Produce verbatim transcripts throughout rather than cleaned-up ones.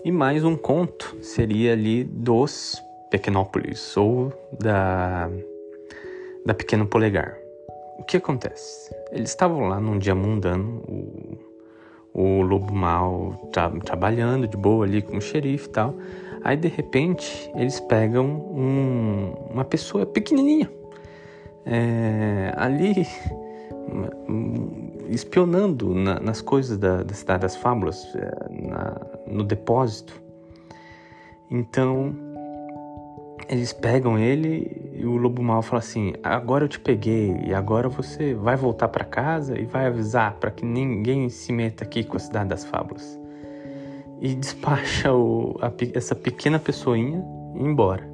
E mais um conto seria ali dos Pequenópolis, ou da, da Pequeno Polegar. O que acontece? Eles estavam lá num dia mundano, o, o lobo mau tra- trabalhando de boa ali com o xerife e tal. Aí, de repente, eles pegam um, uma pessoa pequenininha, é, ali espionando na, nas coisas da, da Cidade das Fábulas, é, na, no depósito. Então, eles pegam ele e o lobo mau fala assim: agora eu te peguei e agora você vai voltar para casa e vai avisar para que ninguém se meta aqui com a Cidade das Fábulas. E despacha o, a, essa pequena pessoinha embora.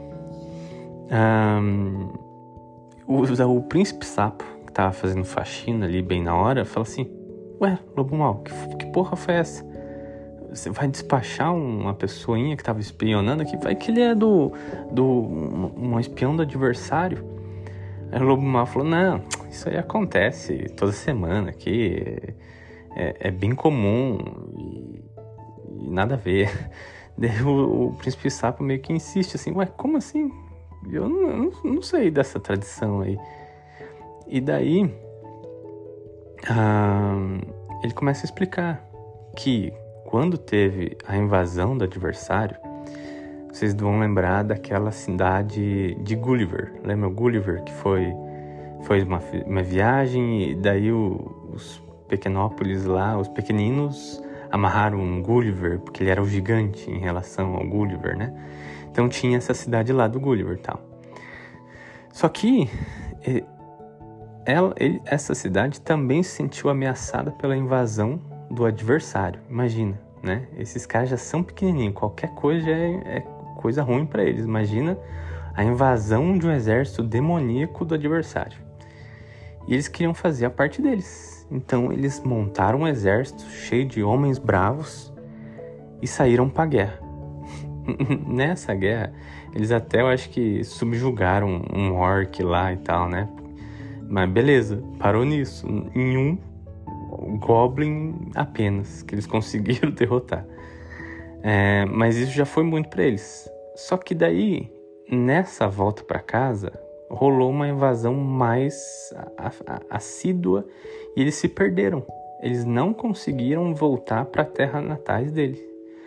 Um, o, o príncipe sapo, que tava fazendo faxina ali bem na hora, fala assim: ué, lobo mau, que, que porra foi essa? Você vai despachar uma pessoinha que tava espionando aqui? Vai que ele é do, do um, um espião do adversário. Aí o lobo mau falou: não, isso aí acontece toda semana aqui, é, é bem comum e E nada a ver. Daí o, o príncipe sapo meio que insiste assim: ué, como assim? Eu não, eu não, não sei dessa tradição aí. E daí ah, ele começa a explicar que quando teve a invasão do adversário, vocês vão lembrar daquela cidade de Gulliver. Lembra o Gulliver que foi, foi uma, uma viagem e daí o, os Pequenópolis lá, os pequeninos amarraram um Gulliver, porque ele era o gigante em relação ao Gulliver, né? Então tinha essa cidade lá do Gulliver e tal. Só que ela, ele, essa cidade também se sentiu ameaçada pela invasão do adversário. Imagina, né? Esses caras já são pequenininhos, qualquer coisa é, é coisa ruim para eles. Imagina a invasão de um exército demoníaco do adversário. E eles queriam fazer a parte deles. Então eles montaram um exército cheio de homens bravos e saíram para a guerra. Nessa guerra, eles até, eu acho que subjugaram um orc lá e tal, né? Mas beleza, parou nisso. Em um goblin apenas, que eles conseguiram derrotar. É, mas isso já foi muito para eles. Só que daí, nessa volta para casa, rolou uma invasão mais assídua e eles se perderam. Eles não conseguiram voltar para a terra natais deles.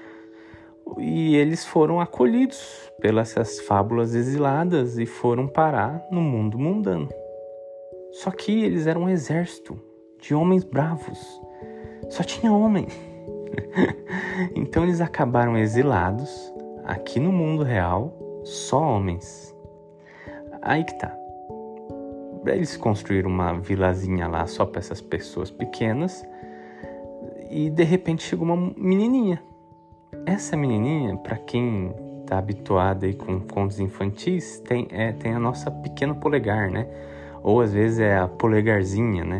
E eles foram acolhidos pelas essas fábulas exiladas e foram parar no mundo mundano. Só que eles eram um exército de homens bravos. Só tinha homem. Então eles acabaram exilados aqui no mundo real, só homens. Aí que tá. Eles construíram uma vilazinha lá só para essas pessoas pequenas e de repente chegou uma menininha. Essa menininha, para quem tá habituado aí com contos infantis, tem, é, tem a nossa Pequeno Polegar, né? Ou às vezes é a Polegarzinha, né?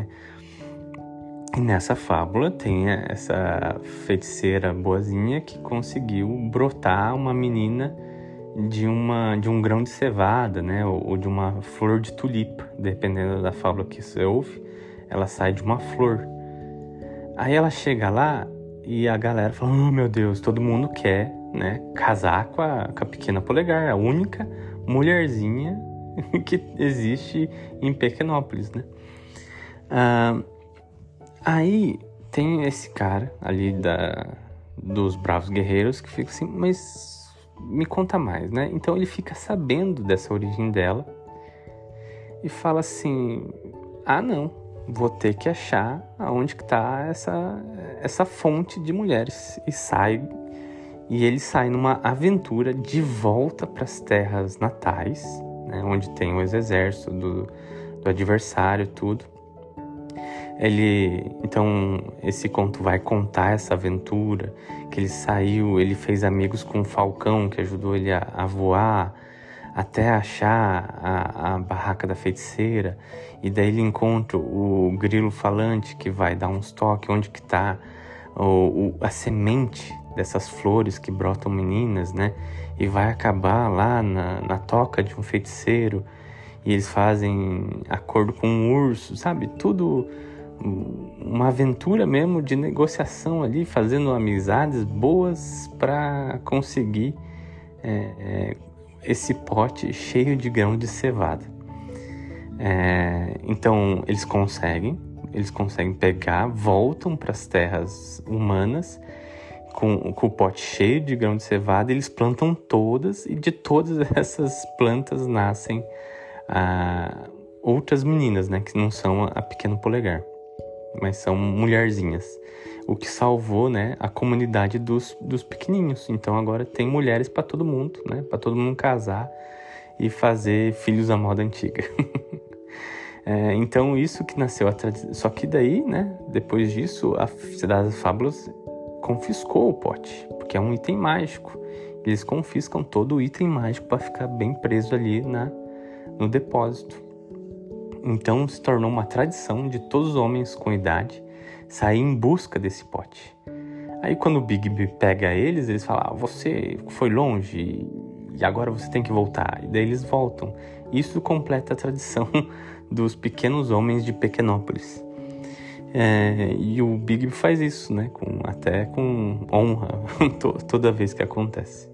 E nessa fábula tem essa feiticeira boazinha que conseguiu brotar uma menina de, uma, de um grão de cevada, né? Ou, ou de uma flor de tulipa, dependendo da fábula que você ouve, ela sai de uma flor. Aí ela chega lá e a galera fala: oh meu Deus, todo mundo quer, né, casar com a, com a Pequena Polegar, a única mulherzinha que existe em Pequenópolis, né? Ah, aí tem esse cara ali da, dos Bravos Guerreiros que fica assim: mas me conta mais, né? Então ele fica sabendo dessa origem dela e fala assim: ah não, vou ter que achar aonde que tá essa, essa fonte de mulheres. E sai, e ele sai numa aventura de volta para as terras natais, né, onde tem os exércitos do, do adversário, tudo. Ele, então, esse conto vai contar essa aventura, que ele saiu, ele fez amigos com um falcão que ajudou ele a, a voar, até achar a, a barraca da feiticeira, e daí ele encontra o grilo falante que vai dar uns toques onde que tá o, o, a semente dessas flores que brotam meninas, né? E vai acabar lá na, na toca de um feiticeiro, e eles fazem acordo com um urso, sabe? Tudo uma aventura mesmo de negociação ali, fazendo amizades boas para conseguir é, é, esse pote cheio de grão de cevada. É, então eles conseguem, eles conseguem pegar, voltam para as terras humanas com, com o pote cheio de grão de cevada, eles plantam todas, e de todas essas plantas nascem ah, outras meninas, né, que não são a Pequeno Polegar, mas são mulherzinhas, o que salvou, né, a comunidade dos, dos pequenininhos. Então agora tem mulheres para todo mundo, né, para todo mundo casar e fazer filhos à moda antiga. é, então isso que nasceu a tradição. Só que daí, né, depois disso, a Cidade das Fábulas confiscou o pote, porque é um item mágico. Eles confiscam todo o item mágico para ficar bem preso ali na, no depósito. Então se tornou uma tradição de todos os homens com idade sair em busca desse pote. Aí quando o Bigby pega eles, eles falam: ah, você foi longe e agora você tem que voltar. E daí eles voltam. Isso completa a tradição dos pequenos homens de Pequenópolis. É, e o Bigby faz isso, né? Com, até com honra toda vez que acontece.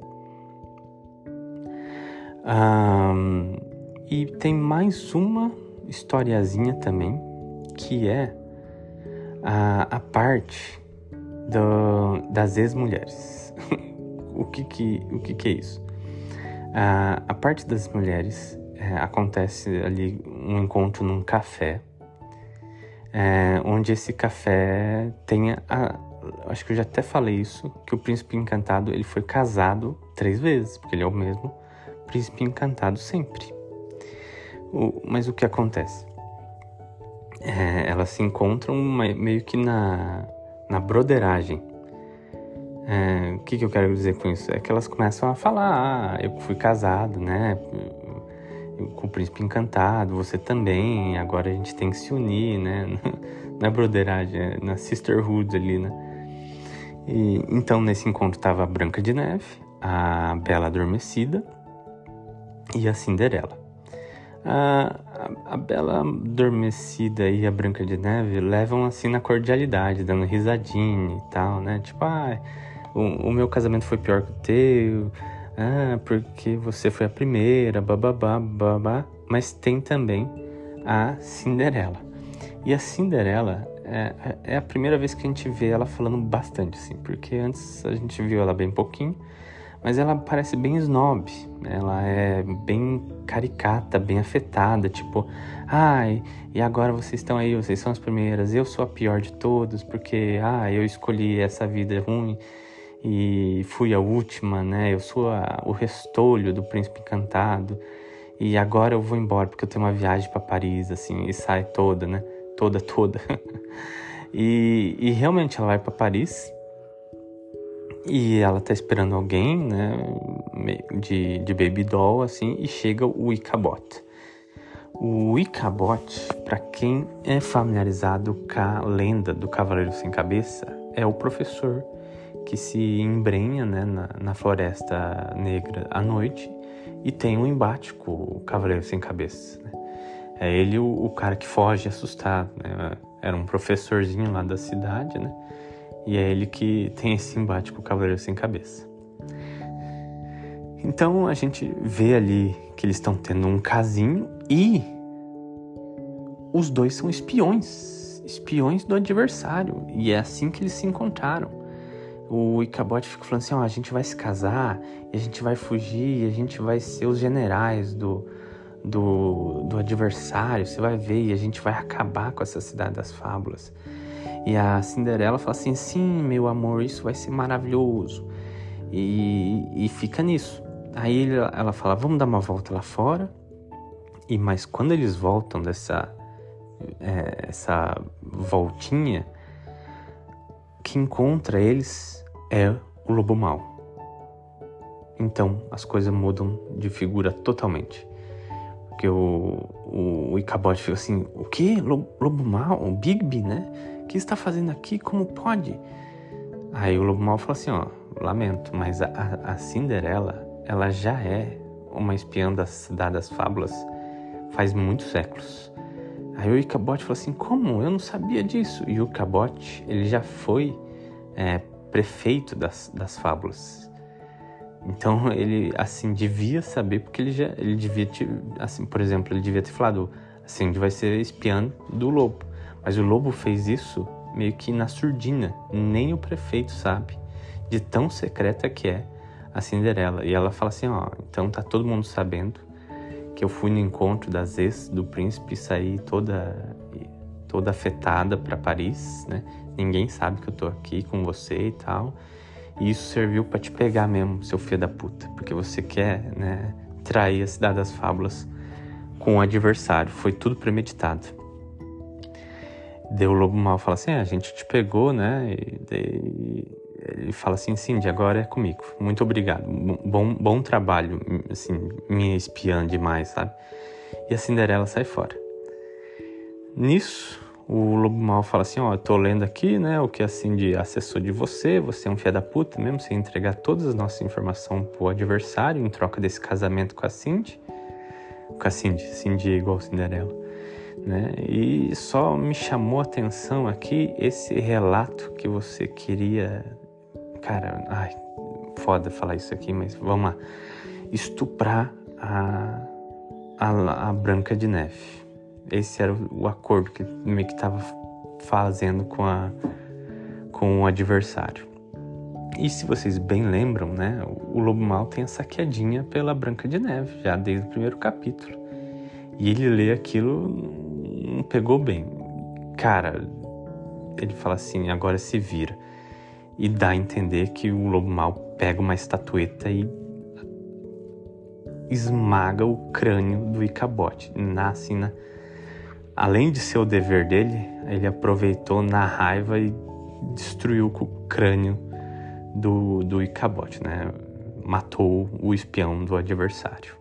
Ah, e tem mais uma historiazinha também, que é a, a parte do, das ex-mulheres. o que que, o que que é isso? A, a parte das mulheres é, acontece ali um encontro num café, é, onde esse café tem a, acho que eu já até falei isso, que o Príncipe Encantado ele foi casado três vezes, porque ele é o mesmo Príncipe Encantado sempre. O, mas o que acontece? É, elas se encontram meio que na, na broderagem. É, o que, que eu quero dizer com isso? É que elas começam a falar: ah, eu fui casado, né, com o Príncipe Encantado, você também, agora a gente tem que se unir, né? Na broderagem, é na sisterhood ali, né? E, então nesse encontro estava a Branca de Neve, a Bela Adormecida e a Cinderela. A, a, a Bela Adormecida e a Branca de Neve levam assim na cordialidade, dando risadinha e tal, né? Tipo, ah, o, o meu casamento foi pior que o teu, ah, porque você foi a primeira, bababá, babá. Mas tem também a Cinderela. E a Cinderela é, é a primeira vez que a gente vê ela falando bastante, assim, porque antes a gente viu ela bem pouquinho. Mas ela parece bem snob, ela é bem caricata, bem afetada, tipo, ai, e agora vocês estão aí, vocês são as primeiras, eu sou a pior de todos, porque, ah, eu escolhi essa vida ruim e fui a última, né, eu sou a, o restolho do Príncipe Encantado, e agora eu vou embora porque eu tenho uma viagem para Paris, assim, e sai toda, né, toda, toda. e, e realmente ela vai para Paris. E ela tá esperando alguém, né, de, de baby doll, assim, e chega o Icabod. O Icabod, para quem é familiarizado com a lenda do Cavaleiro Sem Cabeça, é o professor que se embrenha, né, na, na Floresta Negra à noite e tem um embate com o Cavaleiro Sem Cabeça, né? É ele o, o cara que foge assustado, né? Era um professorzinho lá da cidade, né? E é ele que tem esse embate com o Cavaleiro Sem Cabeça. Então a gente vê ali que eles estão tendo um casinho e os dois são espiões. Espiões do adversário. E é assim que eles se encontraram. O Icabod fica falando assim: ó, a gente vai se casar, e a gente vai fugir, e a gente vai ser os generais do, do, do adversário. Você vai ver, e a gente vai acabar com essa Cidade das Fábulas. E a Cinderela fala assim: sim, meu amor, isso vai ser maravilhoso. E, e fica nisso. Aí ela fala: vamos dar uma volta lá fora. E mas quando eles voltam dessa é, essa voltinha, que encontra eles é o Lobo Mau. Então as coisas mudam de figura totalmente. Porque o, o, o Icabod fica assim: o quê? Lobo, Lobo Mau? O Bigby, né? O que está fazendo aqui? Como pode? Aí o Lobo Mau fala assim: ó, lamento, mas a, a Cinderela, ela já é uma espiã da Cidade das Fábulas faz muitos séculos. Aí o Ichabod falou assim, como? Eu não sabia disso. E o Ichabod, ele já foi é, prefeito das, das fábulas. Então ele, assim, devia saber, porque ele já, ele devia, ter, assim, por exemplo, ele devia ter falado, assim, vai ser espiã do lobo. Mas o lobo fez isso meio que na surdina, nem o prefeito sabe, de tão secreta que é a Cinderela. E ela fala assim, ó, então tá todo mundo sabendo que eu fui no encontro das ex do príncipe e saí toda, toda afetada para Paris, né? Ninguém sabe que eu tô aqui com você e tal. E isso serviu para te pegar mesmo, seu filho da puta, porque você quer, né, trair a cidade das fábulas com o adversário. Foi tudo premeditado. Daí o lobo mau fala assim, ah, a gente te pegou, né? E daí ele fala assim, Cindy, agora é comigo. Muito obrigado. Bom, bom trabalho, assim, minha espiã demais, sabe? E a Cinderela sai fora. Nisso, o lobo mau fala assim, ó, eu tô lendo aqui, né, o que a Cindy acessou de você, você é um filho da puta mesmo, você entregar todas as nossas informações pro adversário em troca desse casamento com a Cindy. Com a Cindy, Cindy é igual a Cinderela. Né? E só me chamou a atenção aqui esse relato que você queria, cara, ai, foda falar isso aqui, mas vamos lá, estuprar a, a, a Branca de Neve. Esse era o, o acordo que meio que tava fazendo com, a, com o adversário. E se vocês bem lembram, né, o, o Lobo Mau tem essa quedinha pela Branca de Neve, já desde o primeiro capítulo. E ele lê aquilo, não pegou bem. Cara, ele fala assim, agora se vira. E dá a entender que o Lobo Mau pega uma estatueta e esmaga o crânio do Ichabod. Nasce na... Além de ser o dever dele, ele aproveitou na raiva e destruiu o crânio do, do Ichabod, né? Matou o espião do adversário.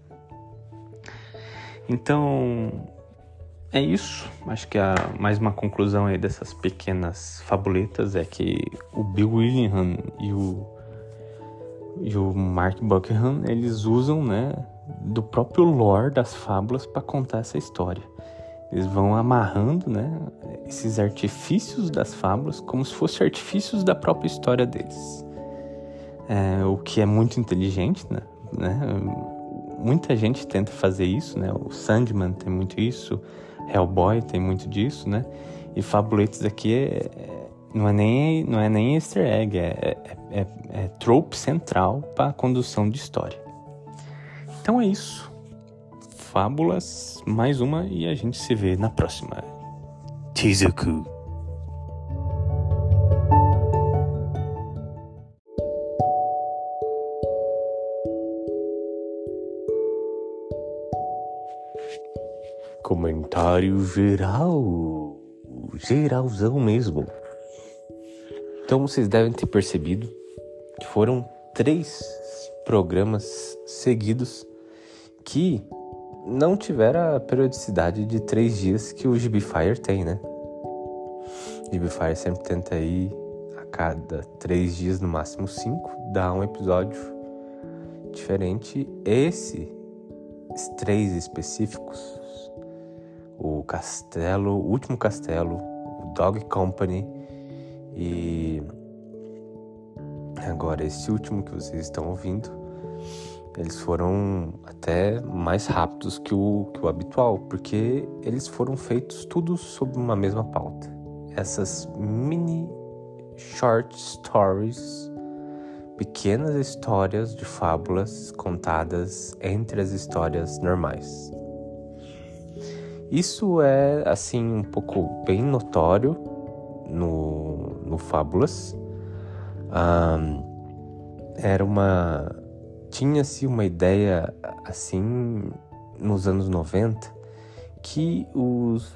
Então, é isso. Acho que a, mais uma conclusão aí dessas pequenas fabuletas é que o Bill Willingham e o, e o Mark Buckingham, eles usam, né, do próprio lore das fábulas para contar essa história. Eles vão amarrando, né, esses artifícios das fábulas como se fossem artifícios da própria história deles. É, o que é muito inteligente, né? né? Muita gente tenta fazer isso, né? O Sandman tem muito isso, Hellboy tem muito disso, né? E Fabuletos aqui é, é, não, é nem, não é nem easter egg, é, é, é, é trope central para a condução de história. Então é isso. Fábulas, mais uma, e a gente se vê na próxima. Tizuku. Comentário geral, geralzão mesmo. Então vocês devem ter percebido que foram três programas seguidos que não tiveram a periodicidade de três dias que o Gibify tem, né? O Gibify sempre tenta ir a cada três dias, no máximo cinco, dar um episódio diferente. Esses três específicos, o Castelo, o Último Castelo, o Dog Company e agora esse último que vocês estão ouvindo, eles foram até mais rápidos que o, que o habitual, porque eles foram feitos tudo sob uma mesma pauta. Essas mini short stories, pequenas histórias de fábulas contadas entre as histórias normais. Isso é, assim, um pouco bem notório no, no Fábulas. Um, era uma... Tinha-se uma ideia, assim, nos anos noventa, que os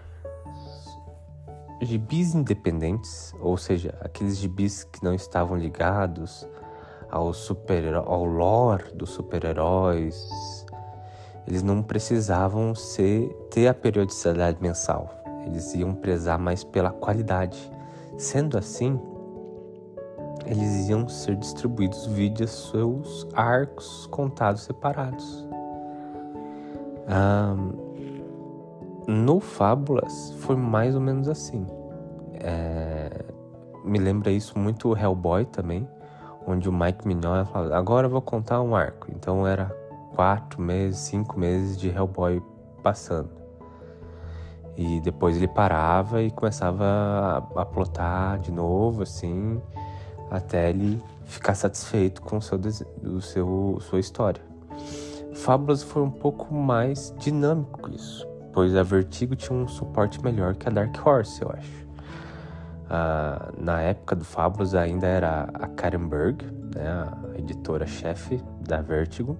gibis independentes, ou seja, aqueles gibis que não estavam ligados ao, super, ao lore dos super-heróis, eles não precisavam ser, ter a periodicidade mensal. Eles iam prezar mais pela qualidade. Sendo assim, eles iam ser distribuídos via seus arcos contados separados. Ah, no Fábulas foi mais ou menos assim. É, me lembra isso muito o Hellboy também, onde o Mike Mignola fala, agora eu vou contar um arco. Então era quatro meses, cinco meses de Hellboy passando. E depois ele parava e começava a, a plotar de novo, assim, até ele ficar satisfeito com o seu, o seu, sua história. Fábulas foi um pouco mais dinâmico isso, pois a Vertigo tinha um suporte melhor que a Dark Horse, eu acho. Ah, na época do Fábulas ainda era a Karen Berg, né, a editora-chefe da Vertigo,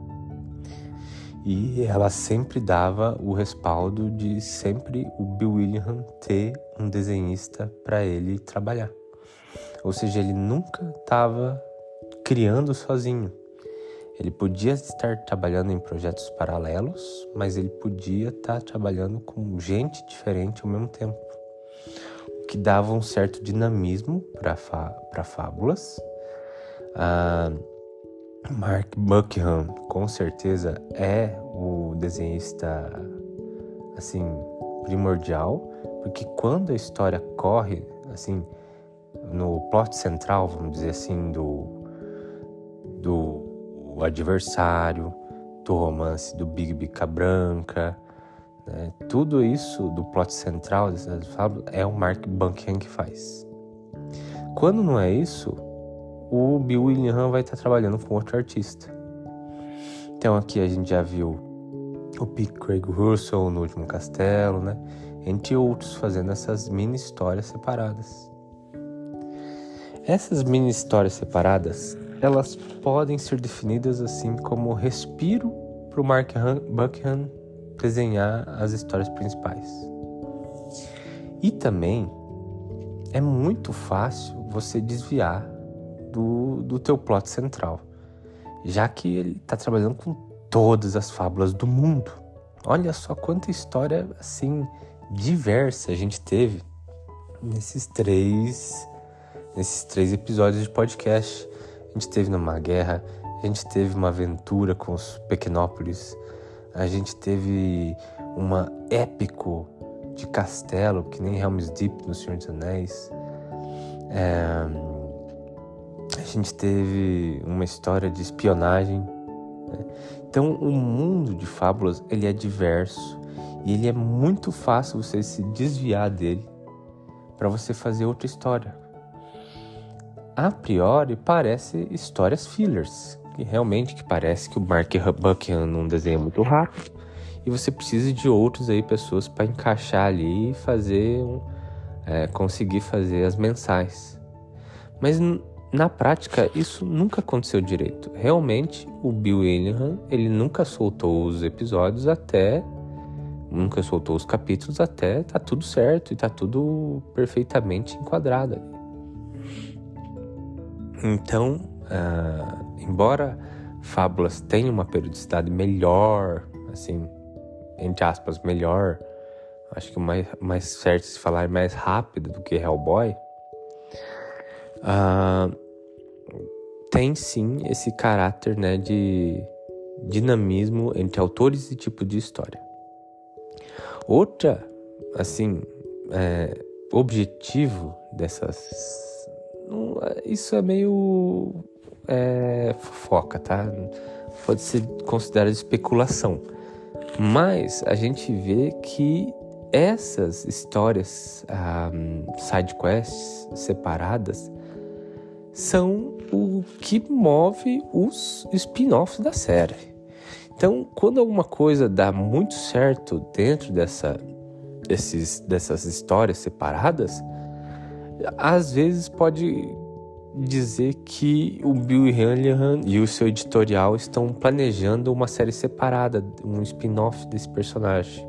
e ela sempre dava o respaldo de sempre o Bill Willingham ter um desenhista para ele trabalhar. Ou seja, ele nunca estava criando sozinho. Ele podia estar trabalhando em projetos paralelos, mas ele podia estar trabalhando com gente diferente ao mesmo tempo, o que dava um certo dinamismo para fa- Fábulas. Ah, Mark Buckingham, com certeza, é o desenhista, assim, primordial, porque quando a história corre, assim, no plot central, vamos dizer assim, do, do adversário, do romance do Big Bica Branca, né, tudo isso do plot central dessas fábulas é o Mark Buckingham que faz. Quando não é isso, o Bill Willingham vai estar trabalhando com outro artista. Então aqui a gente já viu o P. Craig Russell no Último Castelo, né? Entre outros, fazendo essas mini histórias separadas. Essas mini histórias separadas, elas podem ser definidas assim como respiro para o Mark Buckingham desenhar as histórias principais. E também é muito fácil você desviar do, do teu plot central, já que ele está trabalhando com todas as fábulas do mundo. Olha só quanta história assim diversa a gente teve nesses três, nesses três episódios de podcast. A gente teve numa guerra, a gente teve uma aventura com os Pequenópolis, a gente teve uma épico de castelo, que nem Helm's Deep no Senhor dos Anéis. É... A gente teve uma história de espionagem, né? Então, o mundo de fábulas, ele é diverso e ele é muito fácil você se desviar dele para você fazer outra história. A priori, parece histórias fillers, que realmente que parece que o Mark Buckingham não desenha muito rápido e você precisa de outros aí, pessoas para encaixar ali e fazer, é, conseguir fazer as mensais. Mas na prática, isso nunca aconteceu direito. Realmente, o Bill Willingham, ele nunca soltou os episódios até... Nunca soltou os capítulos até tá tudo certo e tá tudo perfeitamente enquadrado ali. Então, uh, embora Fábulas tenha uma periodicidade melhor, assim, entre aspas, melhor, acho que o mais, mais certo se falar é mais rápido do que Hellboy, Uh, tem sim esse caráter, né, de dinamismo entre autores e tipo de história. Outra, assim, é, objetivo dessas... Isso é meio é, fofoca, tá? Pode ser considerado especulação. Mas a gente vê que essas histórias, um, side quests separadas, são o que move os spin-offs da série. Então, quando alguma coisa dá muito certo dentro dessa, desses, dessas histórias separadas, às vezes pode dizer que o Bill Willingham e o seu editorial estão planejando uma série separada, um spin-off desse personagem.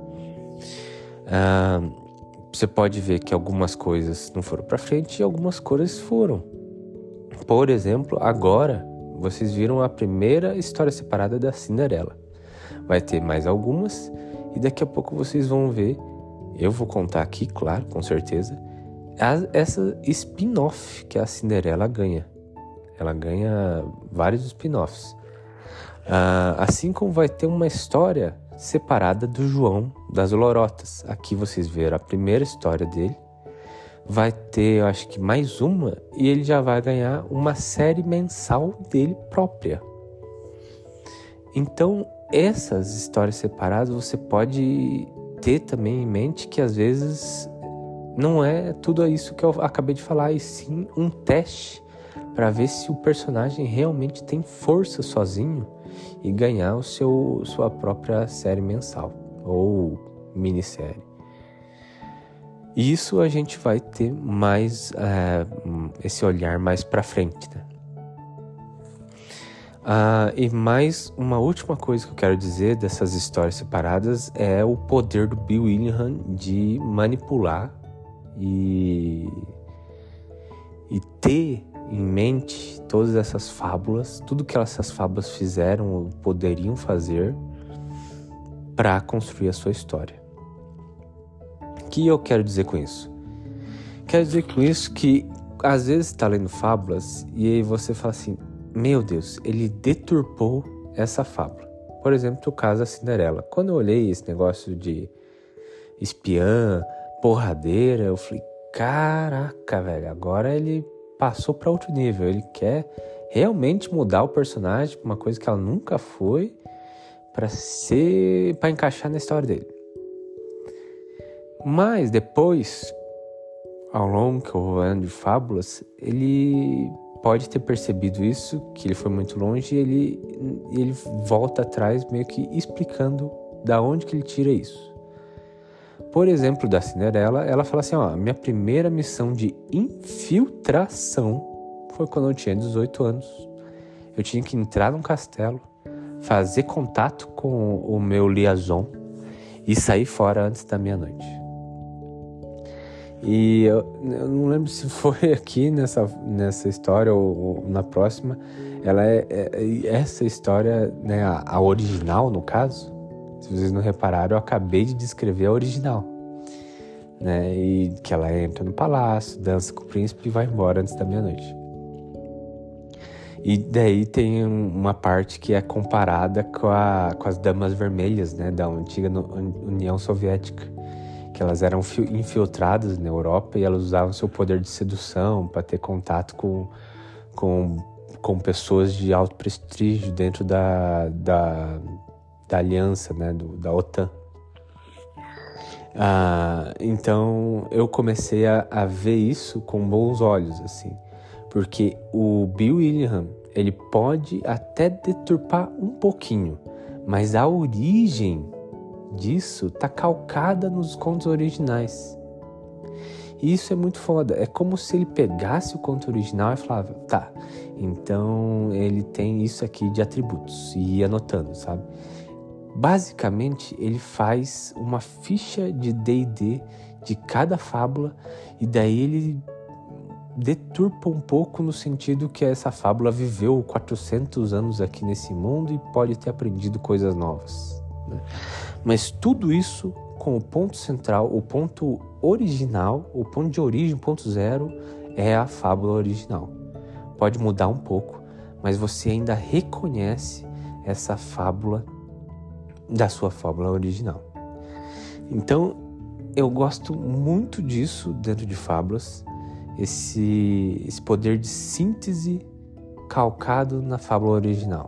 Ah, você pode ver que algumas coisas não foram para frente e algumas coisas foram. Por exemplo, agora vocês viram a primeira história separada da Cinderela. Vai ter mais algumas e daqui a pouco vocês vão ver, eu vou contar aqui, claro, com certeza, a, essa spin-off que a Cinderela ganha. Ela ganha vários spin-offs. Ah, assim como vai ter uma história separada do João das Lorotas. Aqui vocês viram a primeira história dele. Vai ter, eu acho que mais uma, e ele já vai ganhar uma série mensal dele própria. Então, essas histórias separadas você pode ter também em mente que às vezes não é tudo isso que eu acabei de falar, e sim um teste para ver se o personagem realmente tem força sozinho e ganhar o seu, sua própria série mensal ou minissérie. E isso a gente vai ter mais é, esse olhar mais para frente, né? Ah, e mais uma última coisa que eu quero dizer dessas histórias separadas é o poder do Bill Willingham de manipular e, e ter em mente todas essas fábulas, tudo que essas fábulas fizeram ou poderiam fazer para construir a sua história. O que eu quero dizer com isso? Quero dizer com isso que às vezes você está lendo fábulas e aí você fala assim, meu Deus, ele deturpou essa fábula. Por exemplo, o caso da Cinderela. Quando eu olhei esse negócio de espiã, porradeira, eu falei, caraca, velho, agora ele passou para outro nível. Ele quer realmente mudar o personagem para uma coisa que ela nunca foi, para ser, para encaixar na história dele. Mas depois, ao longo que eu vou lendo de fábulas, ele pode ter percebido isso, que ele foi muito longe, e ele, ele volta atrás meio que explicando da onde que ele tira isso. Por exemplo, da Cinderela, ela fala assim, ó, minha primeira missão de infiltração foi quando eu tinha dezoito anos. Eu tinha que entrar num castelo, fazer contato com o meu liaison e sair fora antes da meia-noite. E eu, eu não lembro se foi aqui nessa, nessa história ou, ou na próxima. Ela é, é essa história, né, a, a original no caso. Se vocês não repararam, eu acabei de descrever a original, né? E que ela entra no palácio, dança com o príncipe e vai embora antes da meia-noite. E daí tem uma parte que é comparada com, a, com as Damas Vermelhas, né, da antiga União Soviética, que elas eram infiltradas na Europa e elas usavam seu poder de sedução para ter contato com, com, com pessoas de alto prestígio dentro da, da, da aliança, né, do, da OTAN. Ah, então eu comecei a, a ver isso com bons olhos, assim, porque o Bill Willingham, ele pode até deturpar um pouquinho, mas a origem disso tá calcada nos contos originais. E isso é muito foda. É como se ele pegasse o conto original e falava, tá, então ele tem isso aqui de atributos, e ia anotando, sabe? Basicamente, ele faz uma ficha de D e D de cada fábula, e daí ele deturpa um pouco no sentido que essa fábula viveu quatrocentos anos aqui nesse mundo e pode ter aprendido coisas novas, né? Mas tudo isso com o ponto central, o ponto original, o ponto de origem, ponto zero, é a fábula original. Pode mudar um pouco, mas você ainda reconhece essa fábula da sua fábula original. Então, eu gosto muito disso dentro de fábulas, esse, esse poder de síntese calcado na fábula original.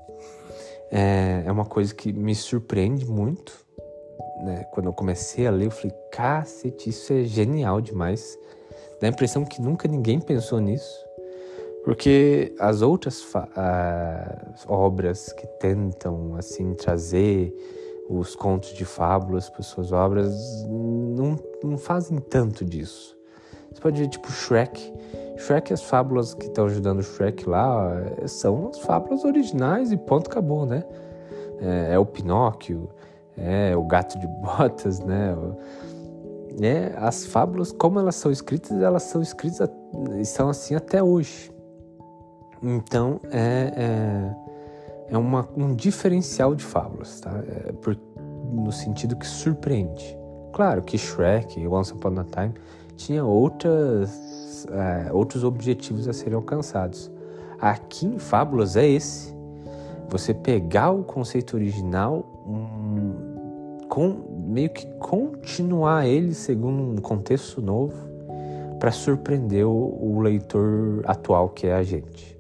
É, é uma coisa que me surpreende muito, né? Quando eu comecei a ler, eu falei, cacete, isso é genial demais. Dá a impressão que nunca ninguém pensou nisso, porque as outras fa- as obras que tentam assim trazer os contos de fábulas para suas obras não, não fazem tanto disso. Você pode ver, tipo, Shrek. Shrek, as fábulas que estão ajudando o Shrek lá são as fábulas originais e ponto, acabou, né? É, é o Pinóquio, é o Gato de Botas, né? É, as fábulas, como elas são escritas, elas são escritas e são assim até hoje. Então, é, é, é uma, um diferencial de fábulas, tá? É por, no sentido que surpreende. Claro que Shrek e Once Upon a Time tinha outras, é, outros objetivos a serem alcançados. Aqui em Fábulas é esse. Você pegar o conceito original, um, com, meio que continuar ele segundo um contexto novo para surpreender o, o leitor atual que é a gente.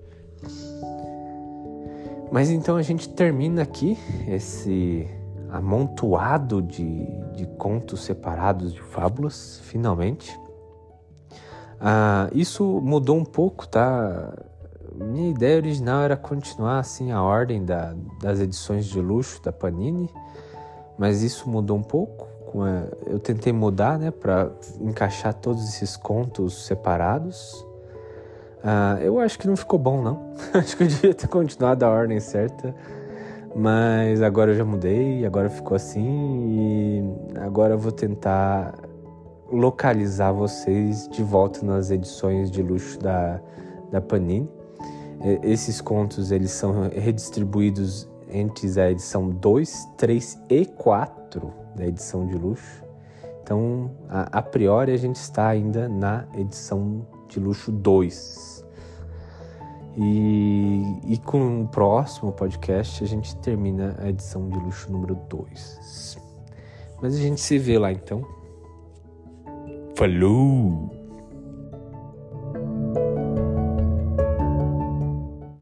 Mas então a gente termina aqui esse amontoado de, de contos separados de fábulas, finalmente. Ah, isso mudou um pouco, tá? Minha ideia original era continuar assim a ordem da, das edições de luxo da Panini, mas isso mudou um pouco. Eu tentei mudar, né, para encaixar todos esses contos separados. Ah, eu acho que não ficou bom, não. Acho que eu devia ter continuado a ordem certa, mas agora eu já mudei, agora ficou assim, e agora eu vou tentar localizar vocês de volta nas edições de luxo da, da Panini. Esses contos, eles são redistribuídos entre a edição dois, três e quatro da edição de luxo. Então, a, a priori, a gente está ainda na edição de luxo dois. E, e com o próximo podcast, a gente termina a edição de luxo número dois. Mas a gente se vê lá, então. Falou!